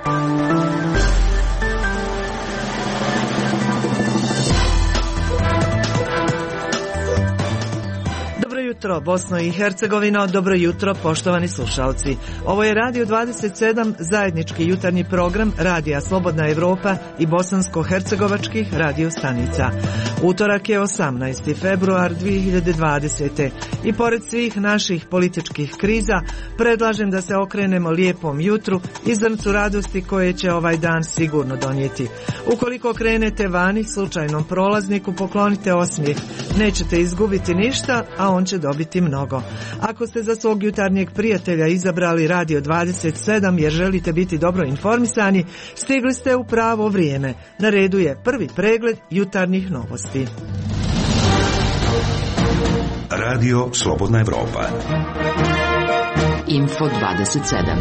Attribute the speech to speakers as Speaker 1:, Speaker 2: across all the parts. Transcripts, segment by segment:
Speaker 1: Jutro, Bosno i Hercegovina, dobro jutro poštovani slušalci. Ovo je Radio 27, zajednički jutarnji program Radija Slobodna Evropa i bosansko-hercegovačkih radio stanica. Utorak je 18. februar 2020. I pored svih naših političkih kriza, predlažem da se okrenemo lijepom jutru i zrncu radosti koje će ovaj dan sigurno donijeti. Ukoliko krenete vani, slučajnom prolazniku poklonite osmijeh. Nećete izgubiti ništa, a on će dobiti mnogo. Ako ste za svog jutarnjeg prijatelja izabrali Radio 27 jer želite biti dobro informisani, stigli ste u pravo vrijeme. Na redu je prvi pregled jutarnjih novosti.
Speaker 2: Radio Slobodna Evropa.
Speaker 3: Info 27.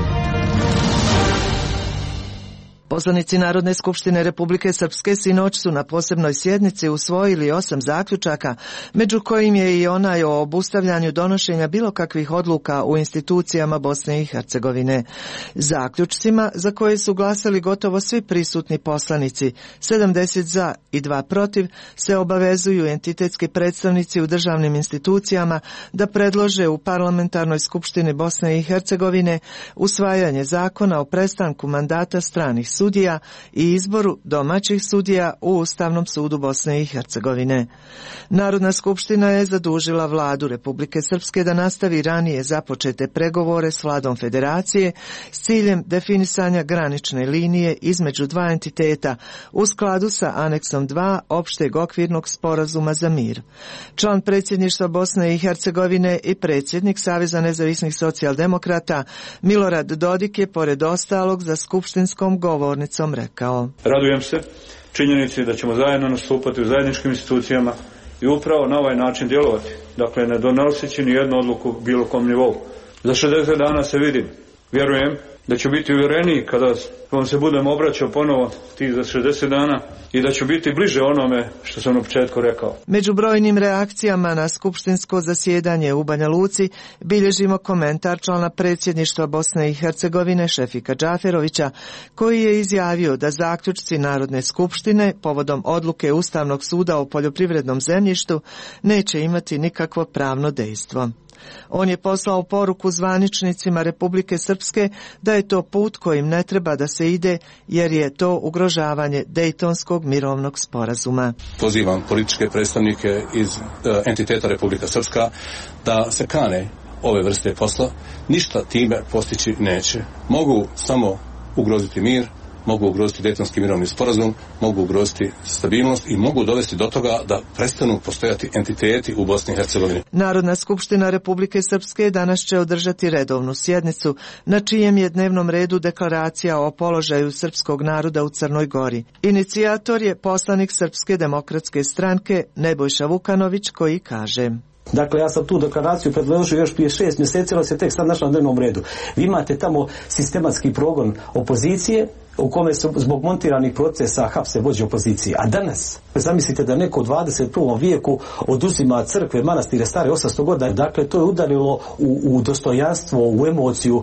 Speaker 1: Poslanici Narodne skupštine Republike Srpske sinoć su na posebnoj sjednici usvojili 8 zaključaka, među kojim je i onaj o obustavljanju donošenja bilo kakvih odluka u institucijama Bosne i Hercegovine. Zaključcima, za koje su glasali gotovo svi prisutni poslanici, 70 za i 2 protiv, se obavezuju entitetski predstavnici u državnim institucijama da predlože u Parlamentarnoj skupštini Bosne i Hercegovine usvajanje zakona o prestanku mandata stranih sudija i izboru domaćih sudija u Ustavnom sudu Bosne i Hercegovine. Narodna skupština je zadužila vladu Republike Srpske da nastavi ranije započete pregovore s vladom Federacije s ciljem definisanja granične linije između dva entiteta u skladu sa aneksom 2 opšteg okvirnog sporazuma za mir. Član predsjedništva Bosne i Hercegovine i predsjednik Saveza nezavisnih socijaldemokrata Milorad Dodik je pored ostalog za skupštinskom govornicom rekao:
Speaker 4: Radujem se činjenici da ćemo zajedno nastupati u zajedničkim institucijama i upravo na ovaj način djelovati. Dakle, ne donoseći ni jednu odluku bilo kom nivou. Za 60 dana se vidim. Vjerujem da ću biti uvjereniji kada vam se budem obraćao ponovo tih za 60 dana i da ću biti bliže onome što sam na početku rekao.
Speaker 1: Među brojnim reakcijama na skupštinsko zasjedanje u Banja Luci bilježimo komentar člana predsjedništva Bosne i Hercegovine Šefika Džaferovića, koji je izjavio da zaključci Narodne skupštine povodom odluke Ustavnog suda o poljoprivrednom zemljištu neće imati nikakvo pravno dejstvo. On je poslao poruku zvaničnicima Republike Srpske da je to put kojim ne treba da se ide jer je to ugrožavanje Dejtonskog mirovnog sporazuma.
Speaker 5: Pozivam političke predstavnike iz entiteta Republika Srpska da se kane ove vrste posla, ništa time postići neće. Mogu samo ugroziti mir, mogu ugroziti Dejtonski mirovni sporazum, mogu ugroziti stabilnost i mogu dovesti do toga da prestanu postojati entiteti u Bosni i Hercegovini.
Speaker 1: Narodna skupština Republike Srpske danas će održati redovnu sjednicu, na čijem je dnevnom redu deklaracija o položaju srpskog naroda u Crnoj Gori. Inicijator je poslanik Srpske demokratske stranke Nebojša Vukanović, koji kaže:
Speaker 6: Dakle, ja sam tu deklaraciju predložio još prije 6 mjeseci, ali se tek sad našla na dnevnom redu. Vi imate tamo sistematski progon opozicije, u kome su zbog montiranih procesa hapse vođe opozicije. A danas, zamislite da neko u 21. vijeku oduzima crkve, manastire stare 800 godina. Dakle, to je udarilo u dostojanstvo, u emociju.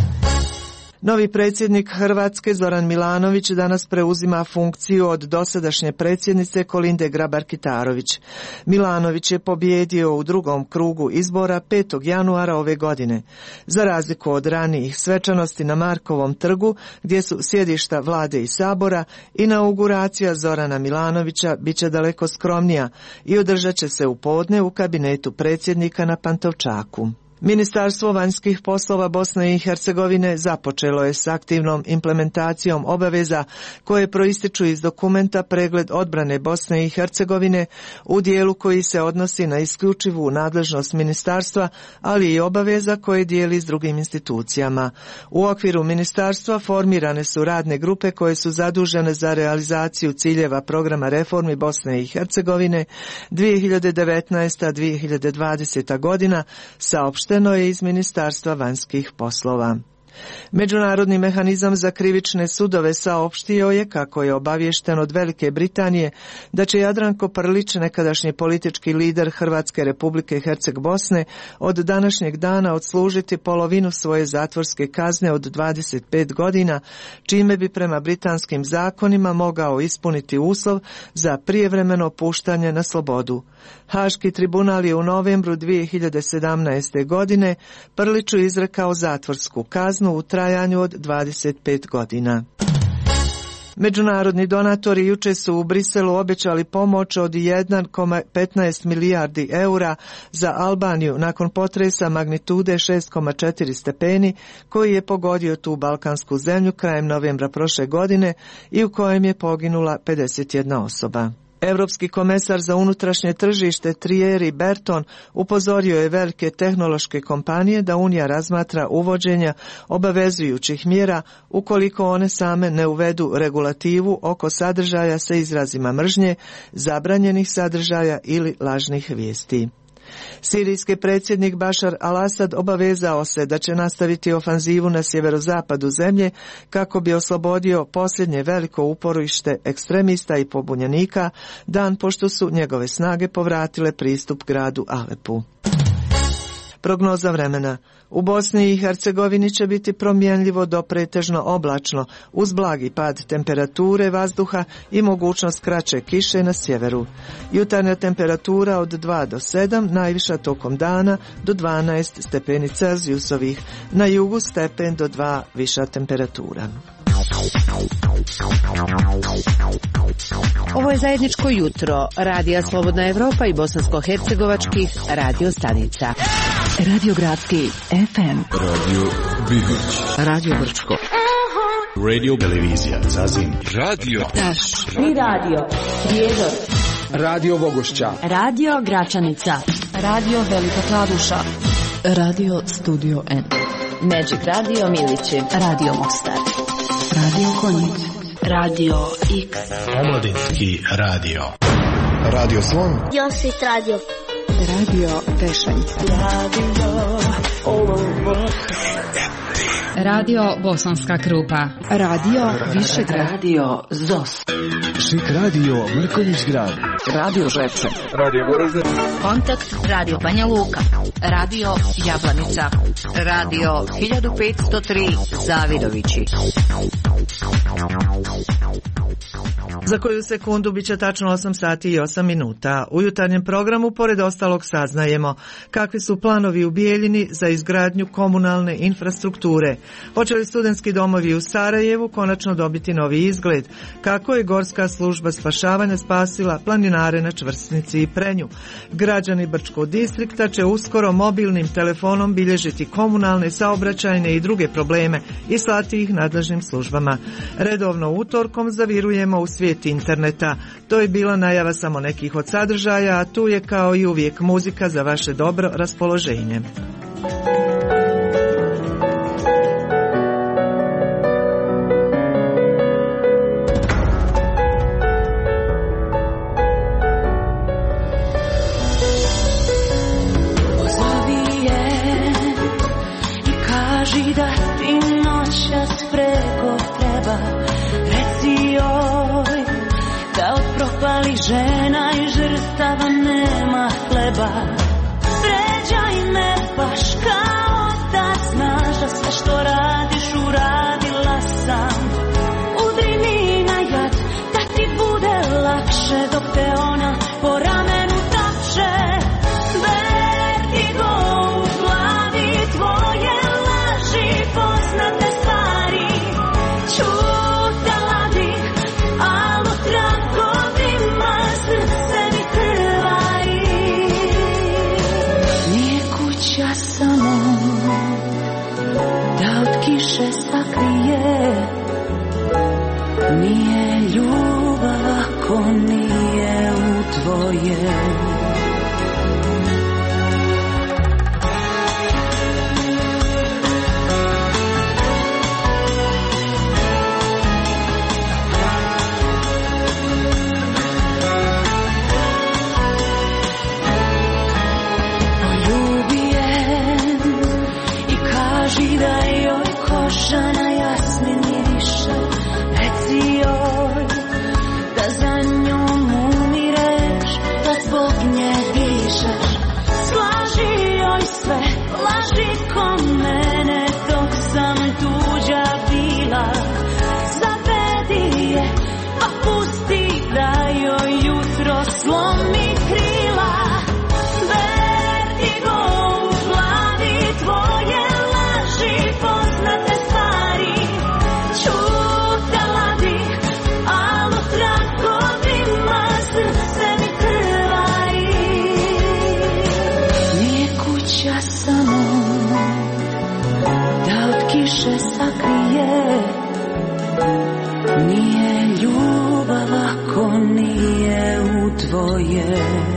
Speaker 1: Novi predsjednik Hrvatske Zoran Milanović danas preuzima funkciju od dosadašnje predsjednice Kolinde Grabar-Kitarović. Milanović je pobijedio u drugom krugu izbora 5. januara ove godine. Za razliku od ranijih svečanosti na Markovom trgu, gdje su sjedišta vlade i sabora, inauguracija Zorana Milanovića biće daleko skromnija i održat će se u podne u kabinetu predsjednika na Pantovčaku. Ministarstvo vanjskih poslova Bosne i Hercegovine započelo je s aktivnom implementacijom obaveza koje proističu iz dokumenta Pregled odbrane Bosne i Hercegovine u dijelu koji se odnosi na isključivu nadležnost ministarstva, ali i obaveza koje dijeli s drugim institucijama. U okviru ministarstva formirane su radne grupe koje su zadužene za realizaciju ciljeva programa reformi Bosne i Hercegovine 2019-2020 godina, saopšteno je iz Ministarstva vanjskih poslova. Međunarodni mehanizam za krivične sudove saopštio je, kako je obaviješten od Velike Britanije, da će Jadranko Prlić, nekadašnji politički lider Hrvatske Republike Herceg-Bosne, od današnjeg dana odslužiti polovinu svoje zatvorske kazne od 25 godina, čime bi prema britanskim zakonima mogao ispuniti uslov za prijevremeno puštanje na slobodu. Haški tribunal je u novembru 2017. godine Prliću izrekao zatvorsku kaznu u trajanju od 25 godina. Međunarodni donatori jučer su u Briselu obećali pomoć od 1,15 milijardi eura za Albaniju nakon potresa magnitude 6,4 stepeni koji je pogodio tu balkansku zemlju krajem novembra prošle godine i u kojem je poginula 51 osoba. Europski komesar za unutrašnje tržište Thierry Breton upozorio je velike tehnološke kompanije da Unija razmatra uvođenja obavezujućih mjera ukoliko one same ne uvedu regulativu oko sadržaja sa izrazima mržnje, zabranjenih sadržaja ili lažnih vijesti. Sirijski predsjednik Bašar al-Asad obavezao se da će nastaviti ofanzivu na sjeverozapadu zemlje kako bi oslobodio posljednje veliko uporište ekstremista i pobunjenika, dan pošto su njegove snage povratile pristup gradu Alepu. Prognoza vremena. U Bosni i Hercegovini će biti promjenljivo do pretežno oblačno, uz blagi pad temperature vazduha i mogućnost kraće kiše na sjeveru. Jutarnja temperatura od 2 do 7, najviša tokom dana do 12 stepeni Celzijusovih, na jugu stepen do 2 viša temperatura.
Speaker 3: Ovo je zajedničko jutro Radija Slobodna Evropa i bosansko-hercegovačkih radio stanica. Radio Gradski FM,
Speaker 7: Radio Bihoć,
Speaker 3: Radio Brčko,
Speaker 7: Radio Televizija Zazim, Radio
Speaker 3: Taš,
Speaker 8: Mi radio Prijedor,
Speaker 9: Radio Vogošća,
Speaker 8: Radio Gračanica, Radio Velika Kladuša,
Speaker 3: Radio Studio N,
Speaker 8: Magic Radio Milići,
Speaker 3: Radio Mostar,
Speaker 8: Radio Konjic, Radio X,
Speaker 7: Omladinski radio,
Speaker 9: Radio Slon,
Speaker 10: Josit Radio,
Speaker 3: Radio Tešanj,
Speaker 11: Radio Bosanska Krupa,
Speaker 3: Radio Višegrad,
Speaker 8: Radio ZOS,
Speaker 9: Šik Radio Mrkonjić Grad,
Speaker 3: Radio Žepče,
Speaker 9: Radio Goražde,
Speaker 11: Kontakt Radio Banja Luka, Radio Jablanica, Radio 1503 Zavidovići.
Speaker 1: Za koju sekundu bit će tačno 8 sati i 8 minuta. U jutarnjem programu, pored ostalog, saznajemo kakvi su planovi u Bijeljini za izgradnju komunalne infrastrukture. Hoće li studentski domovi u Sarajevu konačno dobiti novi izgled? Kako je Gorska služba spašavanja spasila planinare na Čvrsnici i Prenju? Građani Brčkog distrikta će uskoro mobilnim telefonom bilježiti komunalne, saobraćajne i druge probleme i slati ih nadležnim službama. Redovno utorkom zavirujemo u svijet interneta. To je bila najava samo nekih od sadržaja, a tu je kao i uvijek muzika za vaše dobro raspoloženje.
Speaker 8: Pozovi je i kaži da ti noćas preko treba, reci joj da od propalih žena i žrstava nema hleba. Vređaj me baš kao da znaš da sve što radiš uradila sam. Udri mi na jad da ti bude lakše dok te ona po ramenu tapše. Vertigo u glavi, tvoje laži, poznate stvari. Čutala bih, al u tragovima srce mi krvari. Nije kuća samo da od kiše sakrije, nije ljubav ako nije u tvoje. Poljubi je i kaži da joj ko kiše sakrije. Nije ljubav ako nije u dvoje.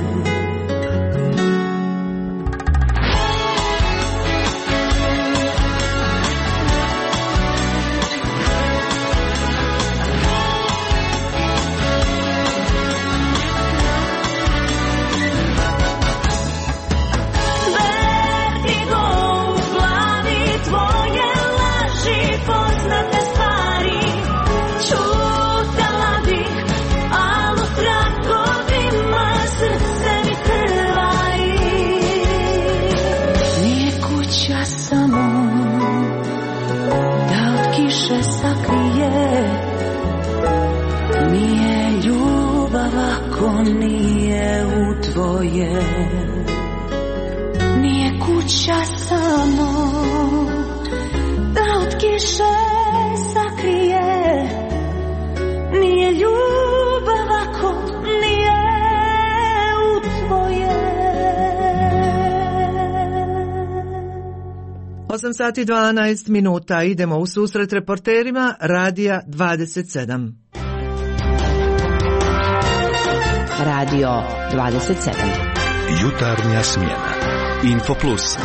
Speaker 8: Nije u tvoje, nije kuća samo da od kiše sakrije, nije ljubav ako nije u tvoje.
Speaker 1: 8:12 idemo u susret reporterima Radija 27.
Speaker 3: Radio 27.
Speaker 2: Jutarnja smjena. Infoplus.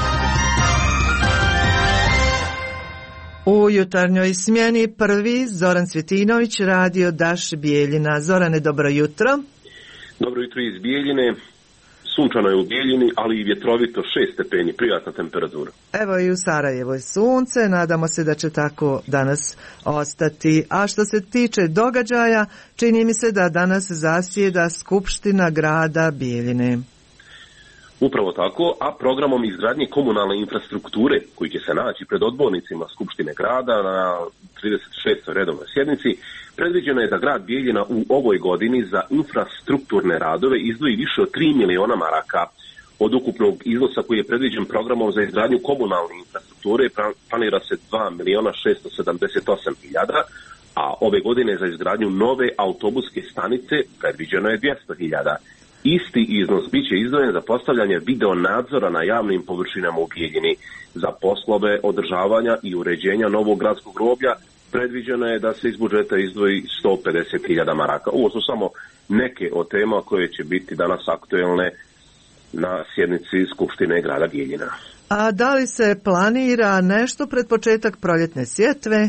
Speaker 1: U jutarnjoj smjeni prvi Zoran Cvjetinović, radio Daš Bijeljina. Zorane, dobro jutro.
Speaker 10: Dobro jutro iz Bijeljine. Sunčano je u Bijeljini, ali i vjetrovito, 6 stepeni, prijatna temperatura.
Speaker 1: Evo i u Sarajevo je sunce, nadamo se da će tako danas ostati. A što se tiče događaja, čini mi se da danas zasjeda Skupština grada Bijeljine.
Speaker 10: Upravo tako, a programom izgradnje komunalne infrastrukture, koji će se naći pred odbornicima Skupštine grada na 36. redovnoj sjednici, predviđeno je da grad Bijeljina u ovoj godini za infrastrukturne radove izdvoji više od 3 miliona maraka. Od ukupnog iznosa koji je predviđen programom za izgradnju komunalne infrastrukture planira se 2.678.000, a ove godine za izgradnju nove autobuske stanice predviđeno je 200.000. Isti iznos bit će izdvojen za postavljanje video nadzora na javnim površinama u Bijeljini. Za poslove održavanja i uređenja novog gradskog groblja predviđeno je da se iz budžeta izdvoji 150.000 maraka. Ovo su samo neke od tema koje će biti danas aktuelne na sjednici Skupštine grada Bijeljina.
Speaker 1: A da li se planira nešto pred početak proljetne sjetve?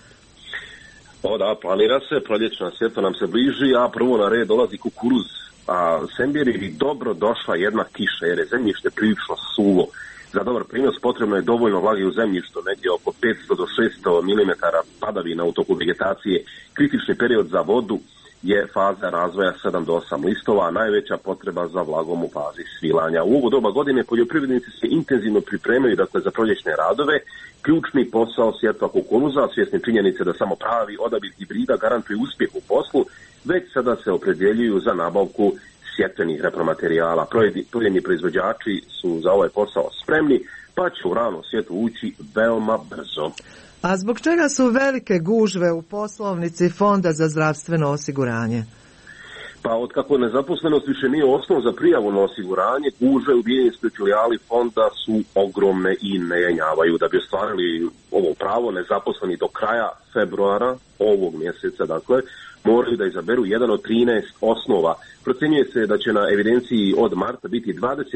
Speaker 10: O da, planira se, proljetna sjetva nam se bliži, a prvo na red dolazi kukuruz. A Sembiri bi dobro došla jedna kiša, jer je zemljište prilično suvo. Za dobar prinos potrebno je dovoljno vlage u zemljištu, negdje oko 500 do 600 mm padavina u toku vegetacije. Kritični period za vodu je faza razvoja 7 do 8 listova, a najveća potreba za vlagom u fazi svilanja. U ovo doba godine poljoprivrednici se intenzivno pripremaju za proljećne radove. Ključni posao sjetva kukuruza, svjesni činjenice da samo pravi odabir hibrida garantuje uspjeh u poslu, već sada se opredjeljuju za nabavku sjetvenih repromaterijala. Pojedini proizvođači su za ovaj posao spremni, pa će u ranu sjetvu ući veoma brzo.
Speaker 1: A zbog čega su velike gužve u poslovnici Fonda za zdravstveno osiguranje?
Speaker 10: Pa otkako nezaposlenost više nije osnov za prijavu na osiguranje, gužve u bijeljinskoj filijali fonda su ogromne i ne jenjavaju. Da bi ostvarili ovo pravo, nezaposleni do kraja februara ovog mjeseca, moraju da izaberu jedan od 13 osnova. Procjenjuje se da će na evidenciji od marta biti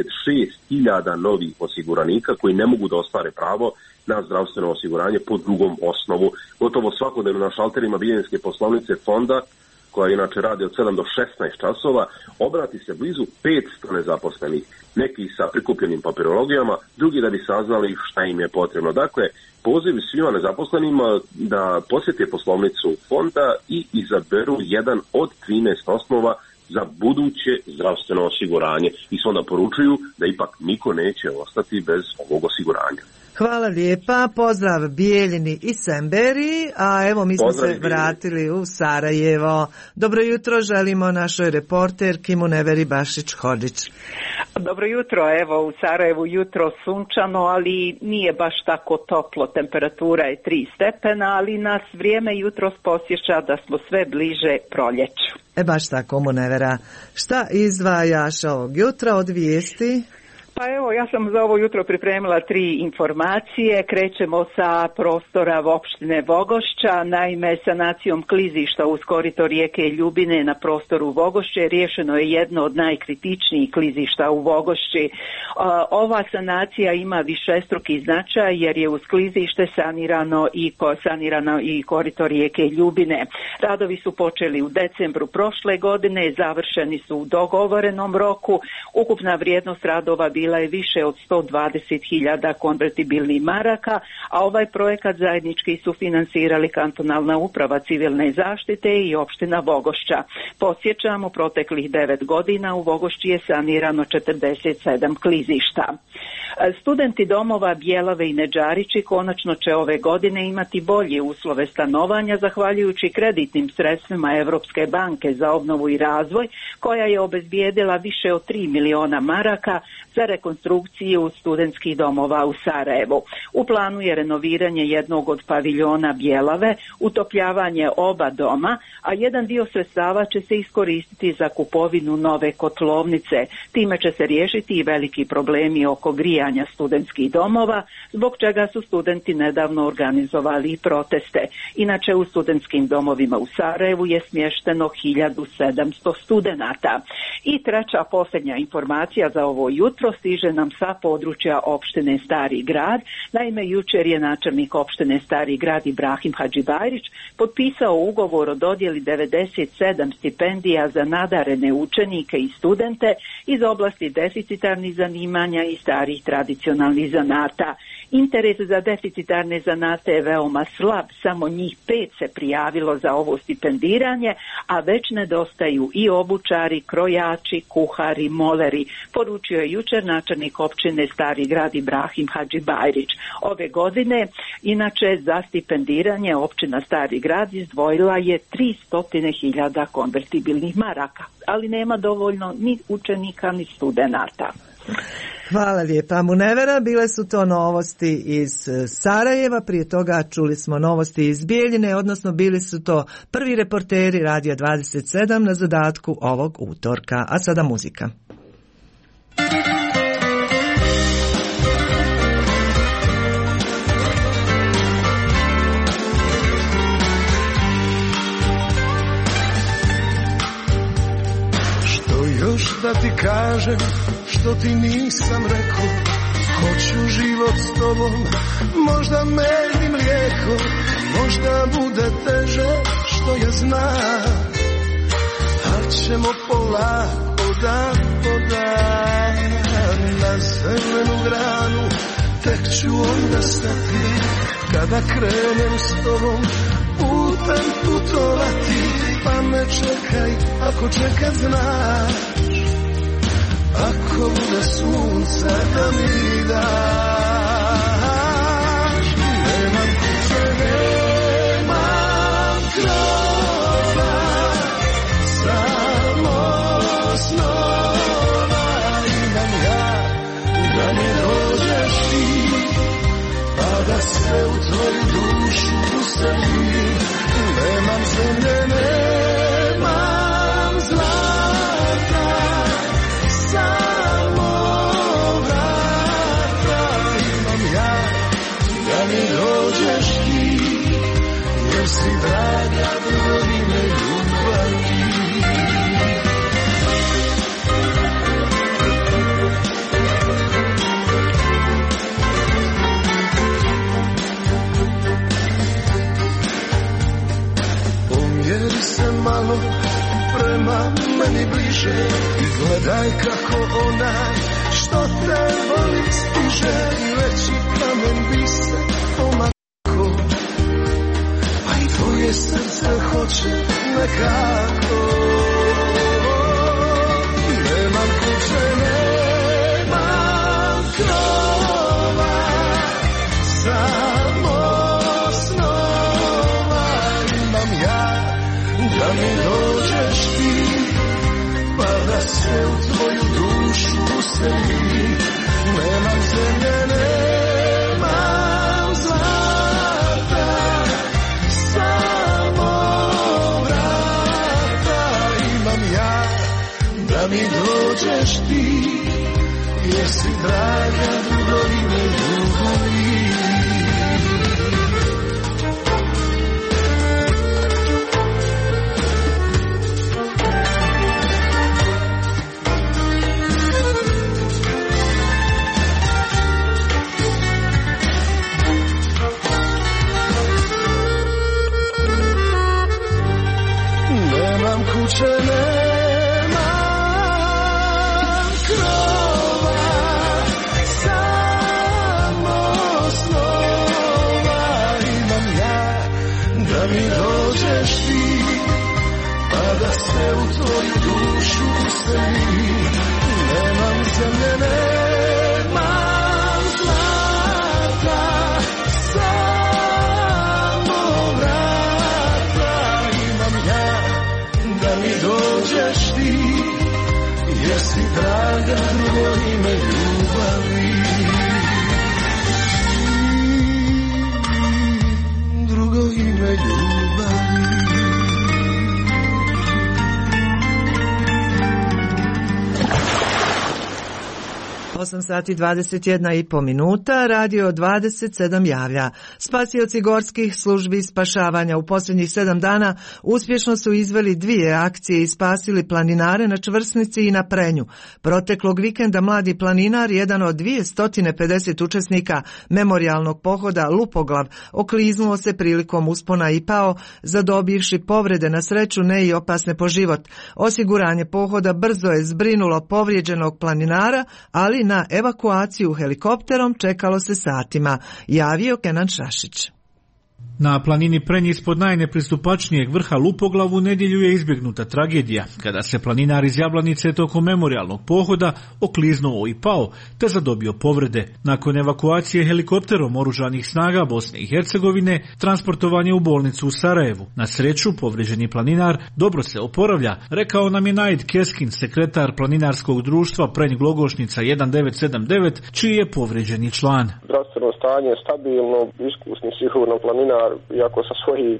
Speaker 10: 26.000 novih osiguranika koji ne mogu da ostvare pravo na zdravstveno osiguranje po drugom osnovu. Gotovo svakodnevno na šalterima bijeljinske poslovnice fonda, koja inače radi od 7 do 16 časova, obrati se blizu 500 nezaposlenih, neki sa prikupljenim papirologijama, drugi da bi saznali šta im je potrebno. Dakle, poziv svima nezaposlenima da posjete poslovnicu fonda i izaberu jedan od 13 osnova za buduće zdravstveno osiguranje. I se onda poručuju da ipak niko neće ostati bez ovog osiguranja.
Speaker 1: Hvala lijepa, pozdrav Bijeljini i Semberi, a evo mi smo se vratili u Sarajevo. Dobro jutro želimo našoj reporterki Muneveri Bašić-Hodžić.
Speaker 12: Dobro jutro, evo u Sarajevu jutro sunčano, ali nije baš tako toplo, temperatura je 3 stepena, ali nas vrijeme jutros posjeća da smo sve bliže proljeću.
Speaker 1: Baš tako, Munevera. Šta izdvajaš ovog jutra od vijesti?
Speaker 12: Pa evo, ja sam za ovo jutro pripremila 3 informacije. Krećemo sa prostora opštine Vogošća. Naime, sanacijom klizišta uz korito rijeke Ljubine na prostoru Vogošće riješeno je jedno od najkritičnijih klizišta u Vogošći. Ova sanacija ima višestruki značaj jer je uz klizište sanirano i korito rijeke Ljubine. Radovi su počeli u decembru prošle godine, završeni su u dogovorenom roku. Ukupna vrijednost radova bila je više od 120.000 konvertibilnih maraka, a ovaj projekat zajednički su finansirali Kantonalna uprava civilne zaštite i opština Vogošća. Podsjećam, u proteklih 9 godina u Vogošći je sanirano 47 klizišta. Studenti domova Bjelave i Neđarići konačno će ove godine imati bolje uslove stanovanja zahvaljujući kreditnim sredstvima Evropske banke za obnovu i razvoj, koja je obezbijedila više od 3 miliona maraka za rekonstrukciju studentskih domova u Sarajevu. U planu je renoviranje jednog od paviljona Bjelave, utopljavanje oba doma, a jedan dio sredstava će se iskoristiti za kupovinu nove kotlovnice. Time će se riješiti i veliki problemi oko grijanja studentskih domova, zbog čega su studenti nedavno organizovali i proteste. Inače, u studentskim domovima u Sarajevu je smješteno 1700 studenata. I treća, posljednja informacija za ovo jutro stiže nam sa područja opštine Stari Grad. Naime, jučer je načelnik opštine Stari Grad Ibrahim Hadžibajrić potpisao ugovor o dodjeli 97 stipendija za nadarene učenike i studente iz oblasti deficitarnih zanimanja i starih tradicionalnih zanata. Interes za deficitarne zanate je veoma slab, samo njih 5 se prijavilo za ovo stipendiranje, a već nedostaju i obučari, krojači, kuhari, moleri, poručio je jučer načelnik općine Stari Grad Ibrahim Hadžibajrić. Ove godine, inače, za stipendiranje općina Stari Grad izdvojila je 300.000 konvertibilnih maraka, ali nema dovoljno ni učenika ni studenata.
Speaker 1: Hvala lijepa, Munevera. Bile su to novosti iz Sarajeva, prije toga čuli smo novosti iz Bijeljine, odnosno bili su to prvi reporteri Radija 27 na zadatku ovog utorka. A sada muzika.
Speaker 13: Što još da ti kažem, što ti nisam rekao, hoću život s tobom, možda med i mlijeko, možda bude teže što ja znam, ali ćemo polako dan po dan, na zelenu granu, tek ću onda stati, kada krenem s tobom, putem putovati, pa me čekaj, ako čekat znaš, ako bude sunce da mi daš. Nemam kuće, nemam krova, samo snova imam ja, da mi dođeš ti, pa da se u tvoju dušu uselim. Nemam zemlje, nemam zlata, samo vrata imam ja, da mi dođeš ti, jer si draga godine ljubavi. Pomjeri se malo prema meni bliže i gledaj kako onaj što te voli stiže, i veći kamen bi se pomako, a i tvoje srce hoće nekako. Nemam kuće, nemam krova, samo snova imam ja, da mi dođeš ti, pa da se u tvoju dušu uselim. Nemam zemlje, nemam zlata, samo vrata imam ja, da mi dođeš ti, jer si draga kuće nema krova, samo snova imam ja, da mi dođeš ti, pa da se u tvoju dušu uselim. Nemam zemlje, nemam zlata, samo vrata imam ja, da mi dođeš ti, jer si draga drugo ime ljubavi. Drugo ime ljubavi.
Speaker 1: 8 sati 21,5 minuta, radio 27 javlja. Spasioci gorskih službi spašavanja u posljednjih 7 dana uspješno su izveli 2 akcije i spasili planinare na Čvrsnici i na Prenju. Proteklog vikenda mladi planinar, jedan od 250 učesnika memorijalnog pohoda Lupoglav, okliznuo se prilikom uspona i pao, zadobivši povrede, na sreću ne i opasne po život. Osiguranje pohoda brzo je zbrinulo povrijeđenog planinara, ali na evakuaciju helikopterom čekalo se satima, javio Kenan Šašić.
Speaker 14: Na planini Prenji ispod najnepristupačnijeg vrha Lupoglav u nedjelju je izbjegnuta tragedija, kada se planinar iz Jablanice tokom memorijalnog pohoda okliznuo i pao, te zadobio povrede. Nakon evakuacije helikopterom oružanih snaga Bosne i Hercegovine, transportovan je u bolnicu u Sarajevu. Na sreću, povrijeđeni planinar dobro se oporavlja, rekao nam je Naid Keskin, sekretar planinarskog društva Prenj Glogošnica 1979, čiji je povrijeđeni član.
Speaker 15: Zdravstveno stanje je stabilno, iskusni sigurno planinar, iako sa svojih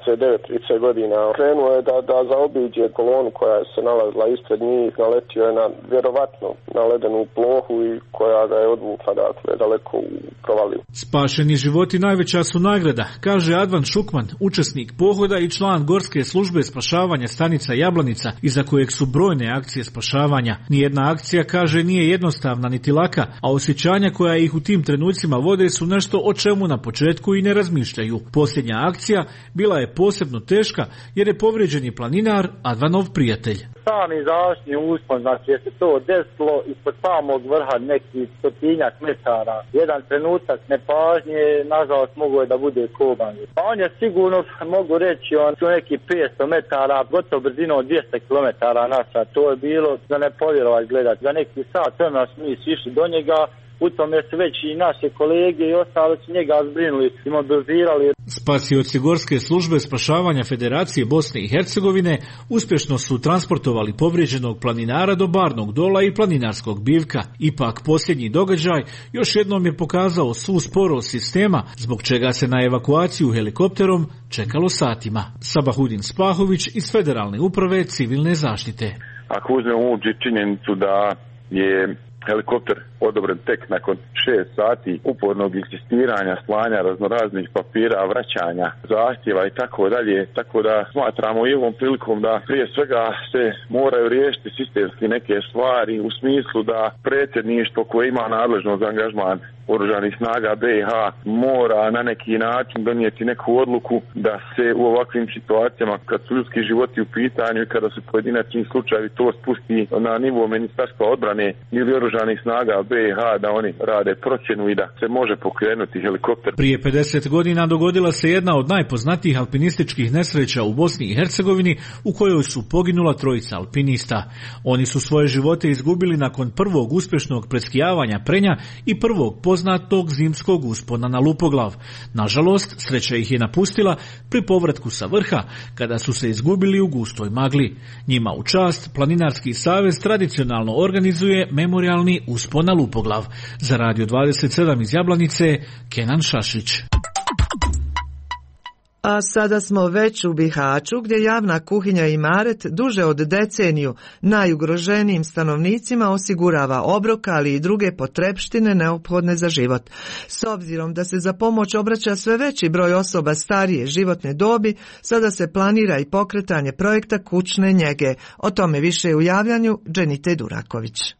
Speaker 15: 29-30 godina krenuo je da zaobiđe kolonu koja se nalazila ispred njih, naletio je vjerovatno na ledenu plohu i koja ga je odvukla daleko u provaliju.
Speaker 14: Spašeni životi najveća su nagrada, kaže Advan Šukman, učesnik pohoda i član Gorske službe spašavanja stanica Jablanica, iza kojeg su brojne akcije spašavanja. Nijedna akcija, kaže, nije jednostavna niti laka, a osjećanja koja ih u tim trenucima vode su nešto o čemu na početku i ne razmišljaju. Posljednja akcija bila je posebno teška jer je povrijeđeni planinar Advanov prijatelj.
Speaker 16: Sami završni uspon, znači je se to desilo ispod samog vrha nekih 100 metara. Jedan trenutak nepažnje, nažalost, mogo je da bude koban. Pa on je sigurno, mogu reći, on su neki 500 metara, gotovo brzinom 200 km na sat. To je bilo za ne povjerovati gledati. Za neki sat vremena smo mi išli do njega. U tome su već i naše kolege i ostali su njega zbrinuli i mobilizirali.
Speaker 14: Spasioci Gorske službe spašavanja Federacije Bosne i Hercegovine uspješno su transportovali povrijeđenog planinara do Barnog dola i planinarskog bivka. Ipak posljednji događaj još jednom je pokazao svu sporost sistema, zbog čega se na evakuaciju helikopterom čekalo satima. Sabahudin Spahović iz Federalne uprave civilne zaštite.
Speaker 17: Ako uzmemo u obzir činjenicu da je helikopter odobren tek nakon 6 sati upornog insistiranja, slanja raznoraznih papira, vraćanja zahtjeva i tako dalje. Tako da smatramo i ovom prilikom da prije svega se moraju riješiti sistemski neke stvari u smislu da predsjedništvo koje ima nadležnost za angažman Oružanih snaga BiH mora na neki način donijeti neku odluku da se u ovakvim situacijama, kad su ljudski životi u pitanju i kada su pojedinačni slučajevi, to spusti na nivo Ministarstva odbrane ili Oružanih snaga BiH, da oni rade procjenu i da se može pokrenuti helikopter.
Speaker 14: Prije 50 godina dogodila se jedna od najpoznatijih alpinističkih nesreća u Bosni i Hercegovini, u kojoj su poginula 3 alpinista. Oni su svoje živote izgubili nakon prvog uspješnog preskijavanja Prenja i prvog poznatog zimskog uspona na Lupoglav. Nažalost, sreća ih je napustila pri povratku sa vrha, kada su se izgubili u gustoj magli. Njima u čast Planinarski savez tradicionalno organizuje memorijalni uspon na Lupoglav. Za Radio 27 iz Jablanice, Kenan Šašić.
Speaker 1: A sada smo već u Bihaću, gdje javna kuhinja Imaret duže od deceniju najugroženijim stanovnicima osigurava obrok, ali i druge potrepštine neophodne za život. S obzirom da se za pomoć obraća sve veći broj osoba starije životne dobi, sada se planira i pokretanje projekta kućne njege. O tome više u javljanju Dženite Duraković.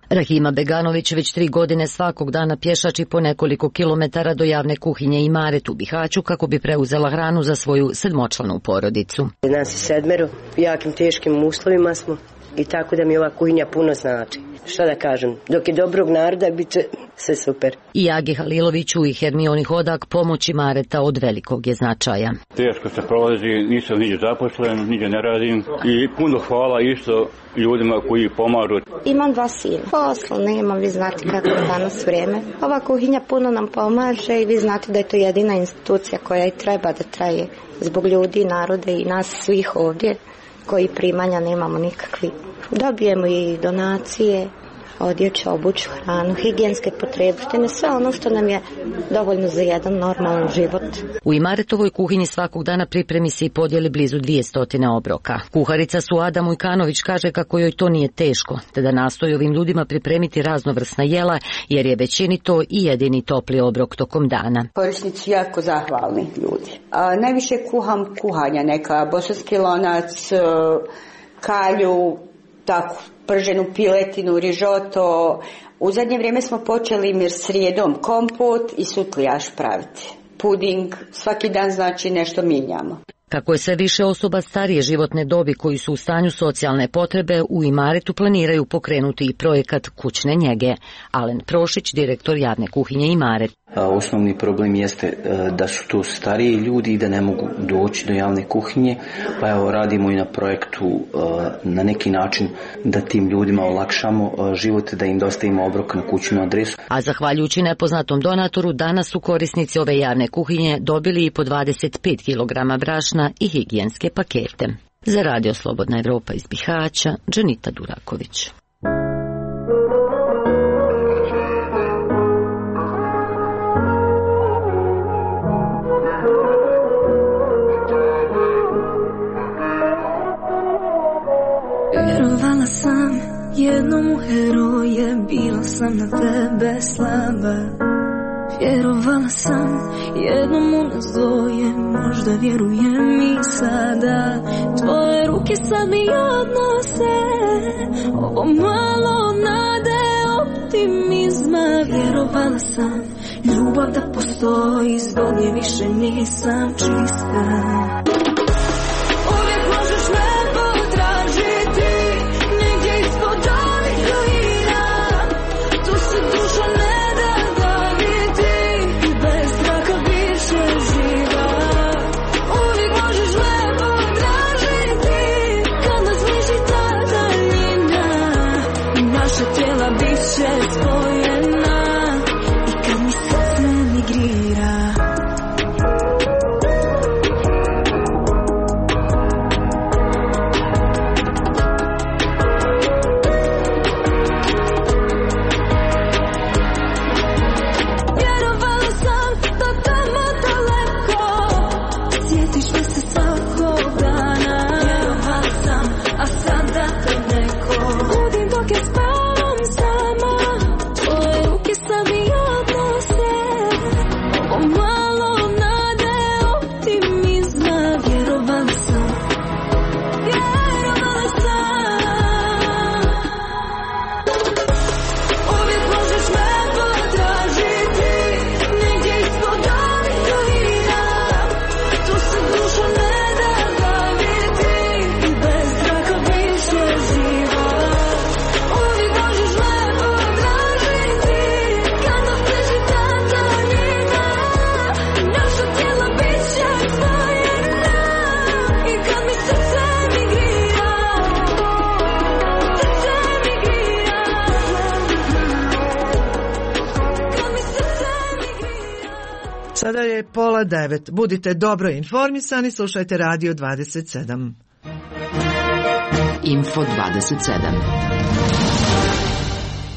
Speaker 18: Rahima Beganović već 3 godine svakog dana pješači po nekoliko kilometara do javne kuhinje Imaret u Bihaću kako bi preuzela hranu za svoju 7-članu porodicu.
Speaker 19: Nas je 7, u jakim teškim uslovima smo i tako da mi ova kuhinja puno znači. Šta da kažem, dok je dobrog naroda bit će sve super.
Speaker 18: I Agi Haliloviću i Hermioni Hodak pomoć Imareta od velikog je značaja.
Speaker 20: Teško se prolazi, nisam niđe zaposlen, niđe ne radim i puno hvala isto ljudima koji pomažu.
Speaker 21: Imam 2 sina. Posla nema, vi znate kako je danas vrijeme. Ova kuhinja puno nam pomaže i vi znate da je to jedina institucija koja i treba da traje zbog ljudi, narode i nas svih ovdje koji primanja nemamo nikakvi. Dobijemo i donacije, odjeću, obuću, hranu, higijenske potrepštine, sve ono što nam je dovoljno za jedan normalan život.
Speaker 18: U Imaretovoj kuhinji svakog dana pripremi se i podijeli blizu 200 obroka. Kuharica Suada Mujkanović kaže kako joj to nije teško, te da nastoji ovim ljudima pripremiti raznovrsna jela, jer je većini to i jedini topli obrok tokom dana.
Speaker 22: Korisnici su jako zahvalni ljudi. Najviše kuham kuhanja, neka bosanski lonac, kalju, tako, prženu piletinu, rižoto. U zadnje vrijeme smo počeli srijedom kompot i sutlijaš praviti. Puding, svaki dan znači nešto mijenjamo.
Speaker 18: Kako je sve više osoba starije životne dobi koji su u stanju socijalne potrebe, u Imaretu planiraju pokrenuti i projekat kućne njege. Alen Prošić, direktor javne kuhinje Imaret.
Speaker 23: Osnovni problem jeste da su to stariji ljudi i da ne mogu doći do javne kuhinje, pa evo radimo i na projektu na neki način da tim ljudima olakšamo život, da im dostavimo obrok na kućnu adresu.
Speaker 18: A zahvaljujući nepoznatom donatoru, danas su korisnici ove javne kuhinje dobili i po 25 kg brašna i higijenske pakete. Za Radio Slobodna Evropa iz Bihaća, Dženita Duraković.
Speaker 8: Vjerovala sam jednom u heroje, bila sam na tebe slaba. Vjerovala sam jednom u nas dvoje, možda vjerujem i sada. Tvoje ruke sad mi odnose ovo malo nade, optimizma. Vjerovala sam ljubav da postoji, zbog nje više nisam čista. Uvijek možeš me potražiti negdje ispod ovih ruina, tu se duša ne da daviti i bez straha više živa. Uvijek možeš me potražiti kad nas bliži ta daljina, naša tijela bit će spojena i kad mi srce migrira.
Speaker 1: Sada je 8:30. Budite dobro informisani, slušajte Radio 27.
Speaker 3: Info 27.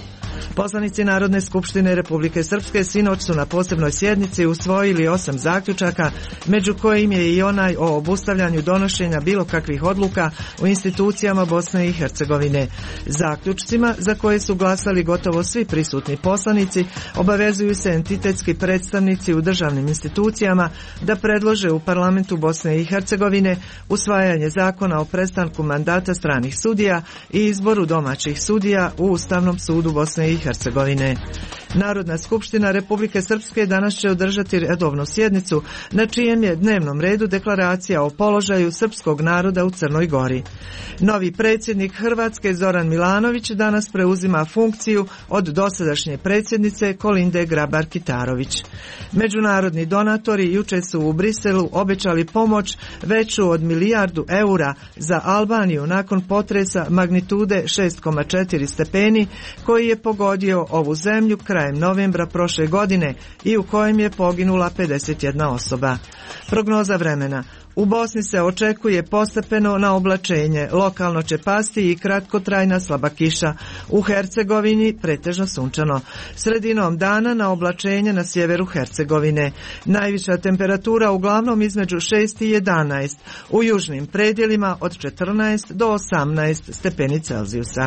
Speaker 1: Poslanici Narodne skupštine Republike Srpske sinoć su na posebnoj sjednici usvojili 8 zaključaka, među kojim je i onaj o obustavljanju donošenja bilo kakvih odluka u institucijama Bosne i Hercegovine. Zaključcima, za koje su glasali gotovo svi prisutni poslanici, obavezuju se entitetski predstavnici u državnim institucijama da predlože u parlamentu Bosne i Hercegovine usvajanje zakona o prestanku mandata stranih sudija i izboru domaćih sudija u Ustavnom sudu Bosne i Hercegovine. Narodna skupština Republike Srpske danas će održati redovnu sjednicu na čijem je dnevnom redu deklaracija o položaju srpskog naroda u Crnoj Gori. Novi predsjednik Hrvatske Zoran Milanović danas preuzima funkciju od dosadašnje predsjednice Kolinde Grabar-Kitarović. Međunarodni donatori juče su u Briselu obećali pomoć veću od milijardu eura za Albaniju nakon potresa magnitude 6,4 stepeni koji je pogodio ovu zemlju krajem novembra prošle godine i u kojem je poginula 51 osoba. Prognoza vremena. U Bosni se očekuje postepeno na oblačenje, lokalno će pasti i kratkotrajna slaba kiša. U Hercegovini pretežno sunčano. Sredinom dana na oblačenje na sjeveru Hercegovine. Najviša temperatura uglavnom između 6 i 11, u južnim predjelima od 14 do 18 stepeni Celzijusa.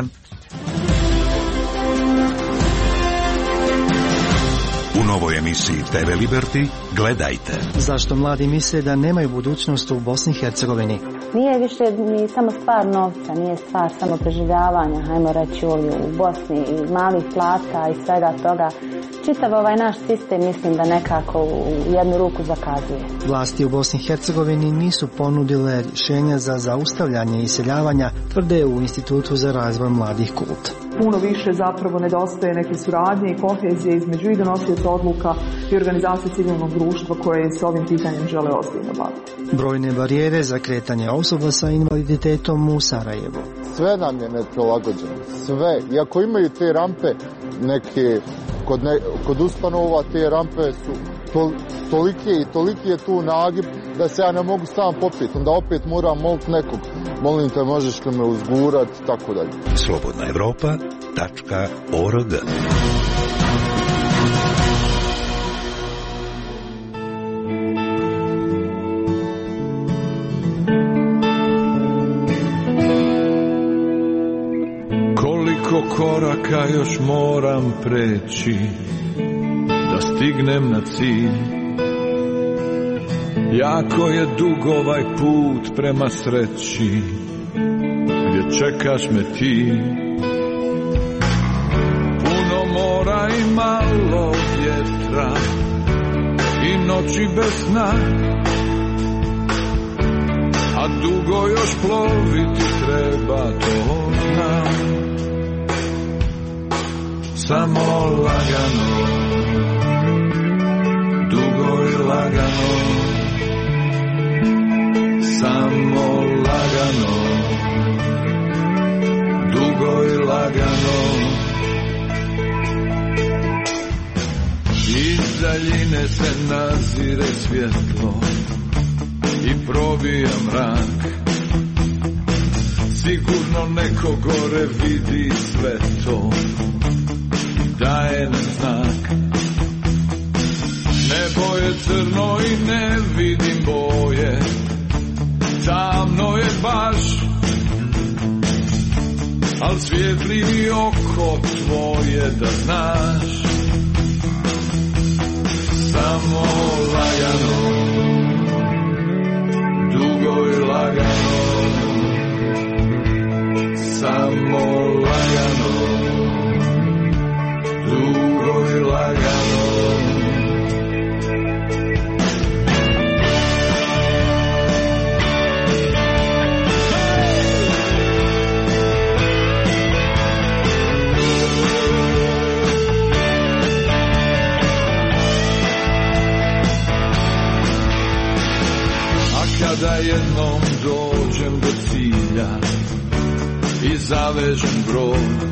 Speaker 2: U novoj emisiji TV Liberty gledajte.
Speaker 4: Zašto mladi misle da nemaju budućnost u Bosni i Hercegovini?
Speaker 5: Nije više ni samo stvar novca, nije stvar samo preživljavanja, hajmo reći ovdje u Bosni i malih plata i svega toga. Čitav ovaj naš sistem mislim da nekako u jednu ruku zakazuje.
Speaker 4: Vlasti u Bosni i Hercegovini nisu ponudile rješenja za zaustavljanje iseljavanja, tvrde u Institutu za razvoj mladih Kult.
Speaker 6: Puno više zapravo nedostaje neke suradnje i kohezije između i donosioca odluka i organizacije civilnog društva koje se ovim pitanjem žele ozbiljno baviti.
Speaker 4: Brojne barijere za kretanje osoba sa invaliditetom u Sarajevu.
Speaker 24: Sve nam je neprilagođeno, sve. Iako imaju te rampe, neke kod ustanova te rampe su toliki je tu nagib da se ja ne mogu sam popiti. Onda opet moram moliti nekog. Molim te, možeš li me uzgurat, tako dalje.
Speaker 2: slobodnaevropa.org.
Speaker 25: Koliko koraka još moram preći da stignem na cilj. Jako je dug ovaj put prema sreći, gdje čekaš me ti. Puno mora i malo vjetra i noći bez sna, a dugo još ploviti treba, to znam. Samo lagano, dugo i lagano, samo lagano, dugo i lagano. Iz daljine se nazire svjetlo i probija mrak. Sigurno neko gore vidi sve to, daje nam znak. Nebo je crno i ne vidim boje, tamno je baš, al svijetli mi oko tvoje da znaš. Samo lagano, dugo i lagano, samo lagano, dugo i lagano. Kada jednom dođem do cilja i zavežem brod,